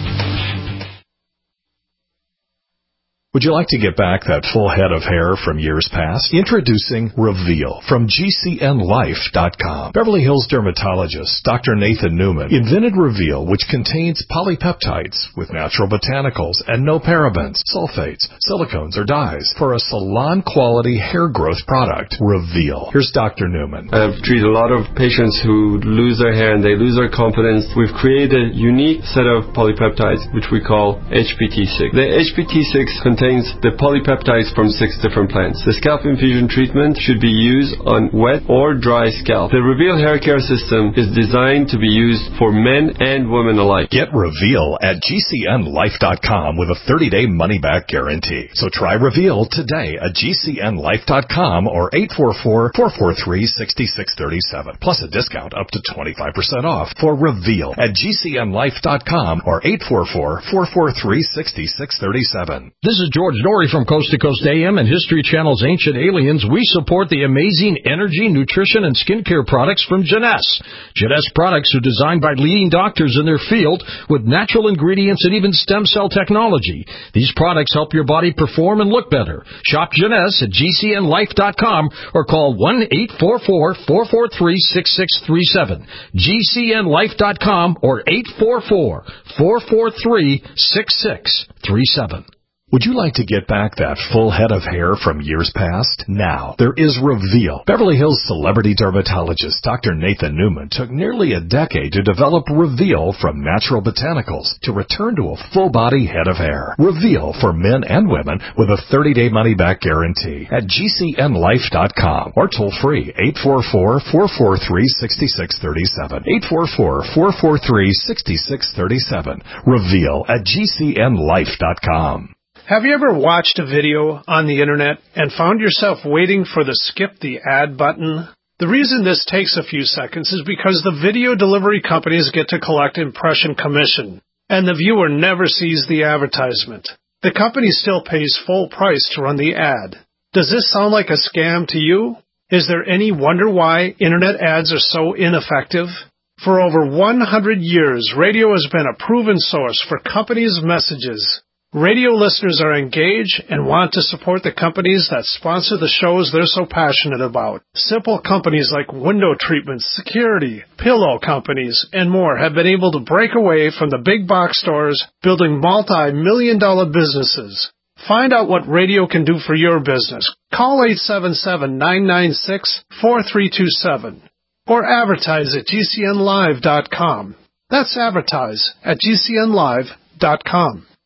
Would you like to get back that full head of hair from years past? Introducing Reveal from G C N Life dot com. Beverly Hills dermatologist Doctor Nathan Newman invented Reveal, which contains polypeptides with natural botanicals and no parabens, sulfates, silicones, or dyes for a salon-quality hair growth product. Reveal. Here's Doctor Newman. I've treated a lot of patients who lose their hair and they lose their confidence. We've created a unique set of polypeptides, which we call H P T six. The H P T six contains the polypeptides from six different plants. The scalp infusion treatment should be used on wet or dry scalp. The Reveal hair care system is designed to be used for men and women alike. Get Reveal at G C N Life dot com with a thirty-day money-back guarantee. So try Reveal today at G C N Life dot com or eight four four, four four three, six six three seven. Plus a discount up to twenty-five percent off for Reveal at G C N Life dot com or eight four four, four four three, six six three seven. This is George Norrie from Coast to Coast A M and History Channel's Ancient Aliens. We support the amazing energy, nutrition, and skincare products from Jeunesse. Jeunesse products are designed by leading doctors in their field with natural ingredients and even stem cell technology. These products help your body perform and look better. Shop Jeunesse at G C N Life dot com or call one eight four four, four four three, six six three seven. G C N Life dot com or eight four four, four four three, six six three seven. Would you like to get back that full head of hair from years past? Now, there is Reveal. Beverly Hills celebrity dermatologist Doctor Nathan Newman took nearly a decade to develop Reveal from natural botanicals to return to a full-body head of hair. Reveal for men and women with a thirty-day money-back guarantee at G C N Life dot com or toll-free eight four four, four four three, six six three seven. eight four four, four four three, six six three seven. Reveal at G C N Life dot com. Have you ever watched a video on the internet and found yourself waiting for the skip the ad button? The reason this takes a few seconds is because the video delivery companies get to collect impression commission, and the viewer never sees the advertisement. The company still pays full price to run the ad. Does this sound like a scam to you? Is there any wonder why internet ads are so ineffective? For over one hundred years, radio has been a proven source for companies' messages. Radio listeners are engaged and want to support the companies that sponsor the shows they're so passionate about. Simple companies like window treatments, security, pillow companies, and more have been able to break away from the big box stores, building multi-million dollar businesses. Find out what radio can do for your business. Call eight seven seven, nine nine six, four three two seven or advertise at G C N Live dot com. That's advertise at G C N Live dot com.